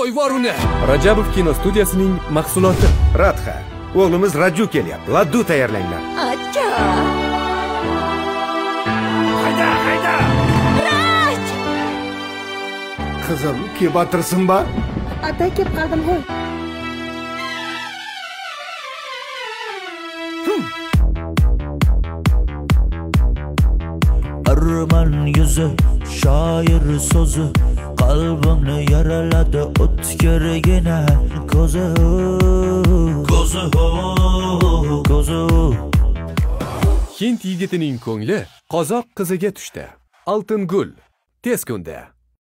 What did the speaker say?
Qo'yvor uni. Rajabov kino studiyasining mahsuloti. Radha, o'g'limiz Raju kelyapti. Laddu tayyorlanglar. Acha. Hayda. Raj! Qizim, kebatirsin-ba? Ata kelib qoldim qo'y. Arman yüzü, şair sözü, kalbimni yaraladı o'tkirgina ko'zi. Hind yigitining ko'ngli qozoq qiziga tushdi. Oltin gul tez kunda.